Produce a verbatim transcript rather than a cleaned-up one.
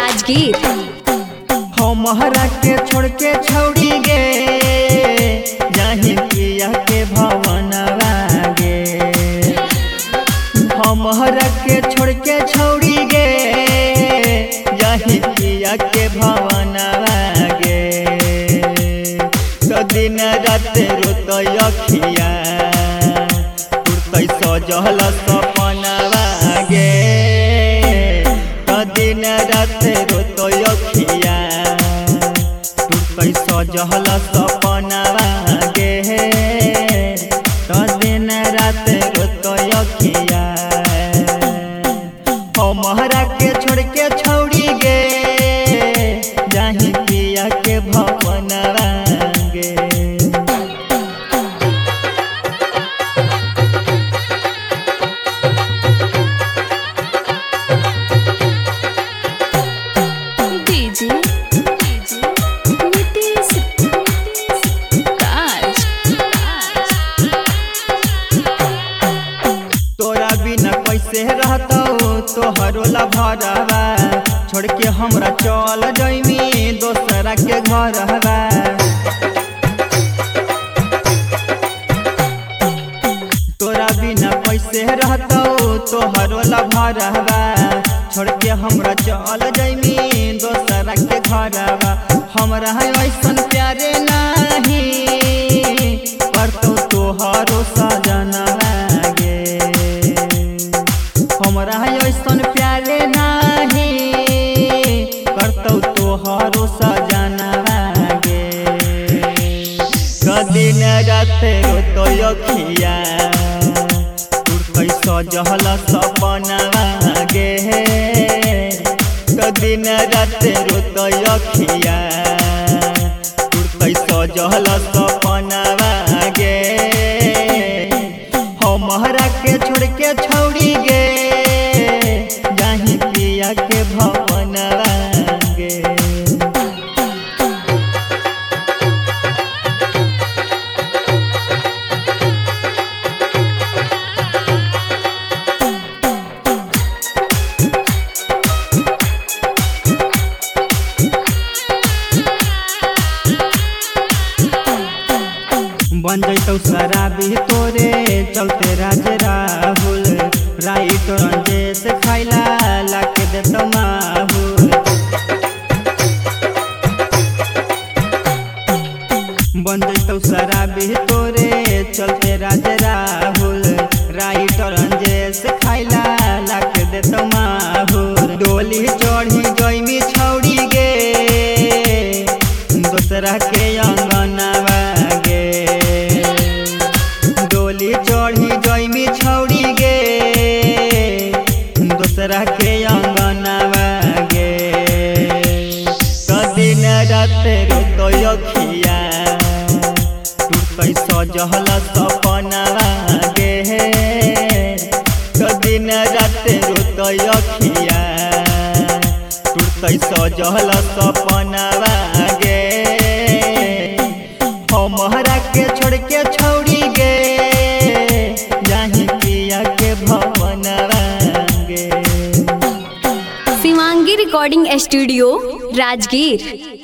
राजगीर। हमारा के छोड़ के छौड़ी गे जाहि पिया के भवनवा गे। हमारा के छोड़ के छौड़ी गे जाहि पिया के भवनवा गे। तो दिन रात रोतय अखिया तुरतै सजल सपनवा गे। तो दिन रात रोतय अखिया तुरतै सजल सपनवा गे। तो दिन रात रोतय अखिया हमारा के छोड़ के छौड़ी गे जाहि पिया के भवनवा गे। डीजे नीतीश राज। तोरा बिना कैसे रहतौ तोहरो लभरवा छोड़ के हमरा चल जइमी दोसरा के घरवा। तोरा बिना कैसे रहतौ तोहरो लभरवा छोड़ के हमरा चल जइमी दोसरा के घरवा। हमरा ऐसन प्यारे नाही करतौ तोहरो सजनवा गे। हमरा ऐसन प्यारे नाही करतौ तोहरो सजनवा गे। दिन रात रोतय अखिया तुरतै सजल सपनवा गे। दिन रात रोतय अखिया तुरतै सजल सपनवा गे। हमारा के छोड़ के छौड़ी गे जाहि पिया के भवनवा गे। बन जैतौ शराबी तोरे चलते राज राहुल राइट रंजेश खाइला लाके देतौ माहुल। बन जैतौ शराबी तोरे चलते राज राहुल राइट रंजेश खाइला लाके देतौ माहुल। डोली चढ़ी जइमी छौड़ी गे दोसरा के अंगनवा गे। डोली चढ़ी जइमी छौड़ी गे दोसरा के अंगनवा गे। तो दिन रात रोतय अखिया तुरतै सजल सपनवा गे। तो दिन रात रोतय अखिया तुरतै सजल सपनवा गे। हमारा के छोड़ के छौड़ी गे जाहि पिया के भवनवा गे। Shivangi recording studio Rajgir.